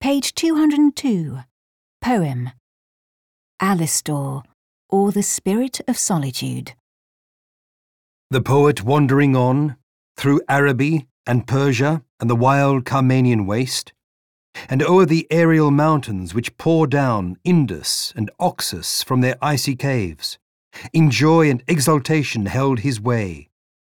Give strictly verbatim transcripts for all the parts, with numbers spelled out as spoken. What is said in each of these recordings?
Page two hundred two. Poem. Alastor, or the Spirit of Solitude. The poet wandering on, through Araby and Persia and the wild Carmanian waste, and o'er the aerial mountains which pour down Indus and Oxus from their icy caves, in joy and exultation held his way,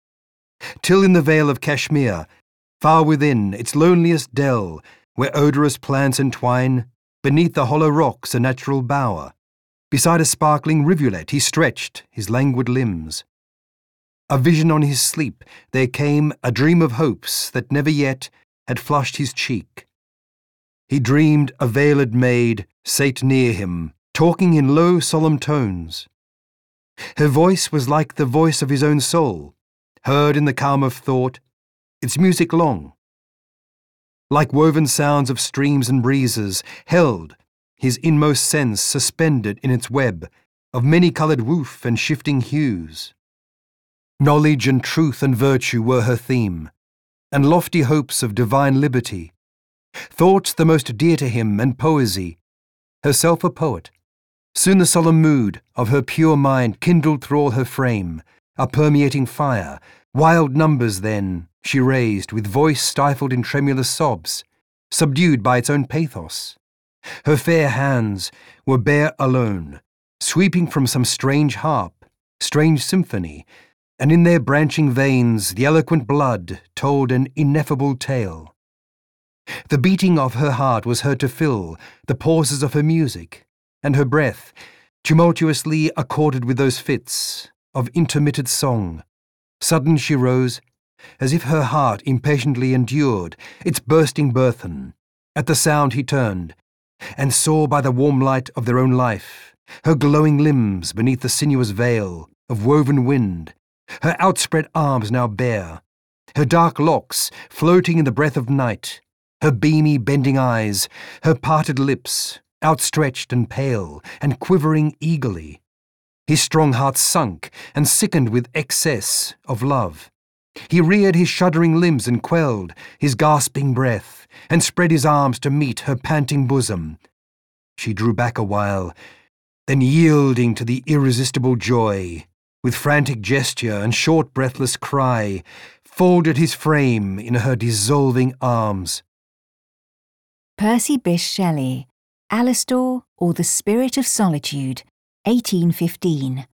till in the vale of Kashmir, far within its loneliest dell, where odorous plants entwine, beneath the hollow rocks a natural bower, beside a sparkling rivulet he stretched his languid limbs. A vision on his sleep, there came a dream of hopes that never yet had flushed his cheek. He dreamed a veiled maid sate near him, talking in low solemn tones. Her voice was like the voice of his own soul, heard in the calm of thought, its music long. Like woven sounds of streams and breezes, held his inmost sense suspended in its web of many-coloured woof and shifting hues. Knowledge and truth and virtue were her theme, and lofty hopes of divine liberty, thoughts the most dear to him, and poesy, herself a poet. Soon the solemn mood of her pure mind kindled through all her frame, a permeating fire. Wild numbers then she raised, with voice stifled in tremulous sobs, subdued by its own pathos. Her fair hands were bare alone, sweeping from some strange harp, strange symphony, and in their branching veins the eloquent blood told an ineffable tale. The beating of her heart was heard to fill the pauses of her music, and her breath tumultuously accorded with those fits of intermitted song. Sudden she rose, as if her heart impatiently endured its bursting burthen. At the sound he turned, and saw by the warm light of their own life her glowing limbs beneath the sinuous veil of woven wind, her outspread arms now bare, her dark locks floating in the breath of night, her beamy bending eyes, her parted lips, outstretched and pale and quivering eagerly. His strong heart sunk and sickened with excess of love. He reared his shuddering limbs and quelled his gasping breath, and spread his arms to meet her panting bosom. She drew back a while, then yielding to the irresistible joy, with frantic gesture and short breathless cry, folded his frame in her dissolving arms. Percy Bysshe Shelley, Alastor, or the Spirit of Solitude, eighteen fifteen.